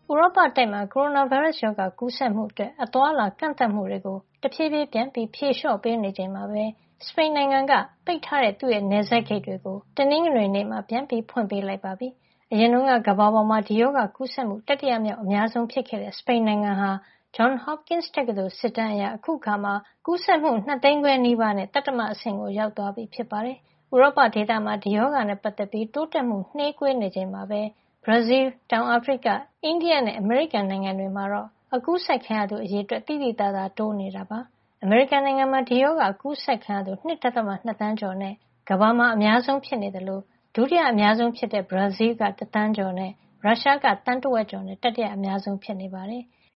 ရောပတိုက်မှာ ကိုရိုနာဗိုင်းရပ်စ်ရောဂါ ကူးစက်မှုအတွက် အသွားအလာကန့်သတ်မှုတွေကို တဖြည်းဖြည်းပြန်ဖြေလျှော့ပေးနေချိန်မှာပဲ စပိန်နိုင်ငံက ပိတ်ထားတဲ့ သူ့ရဲ့နယ်စပ်ဂိတ်တွေကို တနင်္ဂနွေနေ့မှာ ပြန်ဖွင့်ပေးလိုက်ပါပြီ။ အရင်တုန်းက ကမ္ဘာပေါ်မှာ ဒီရောဂါကူးစက်မှု တတိယမြောက် အများဆုံးဖြစ်ခဲ့တဲ့ စပိန်နိုင်ငံဟာ Johns Hopkins တက္ကသိုလ် စစ်တမ်းအရ အခုအခါမှာ ကူးစက်မှု 2 သိန်းခွဲနီးပါးနဲ့ သတ္တမအဆင့်ကို ရောက်သွားပြီဖြစ်ပါတယ်။ ဥရောပဒေသမှာ ဒီရောဂါနဲ့ပတ်သက်ပြီး တိုးတက်မှုနှေးကွေးနေချိန်မှာပဲ ဘရာဇီးလ်၊ တောင်အာဖရိက၊ အိန္ဒိယနဲ့ အမေရိကန်နိုင်ငံတွေမှာတော့ ကူးစက်ခံရသူ အရေအတွက် သိသိသာသာ တိုးနေတာပါ။ အမေရိကန်နိုင်ငံမှာ ဒီရောဂါကူးစက်ခံရသူ ၂.၂ သန်းကျော်နဲ့ ကမ္ဘာမှာအများဆုံးဖြစ်နေသလို ဒုတိယအများဆုံးဖြစ်တဲ့ ဘရာဇီးလ်က 1 သန်းကျော်နဲ့ ရုရှားက သန်းတဝက်ကျော်နဲ့ တတိယအများဆုံး ဖြစ်နေပါတယ်။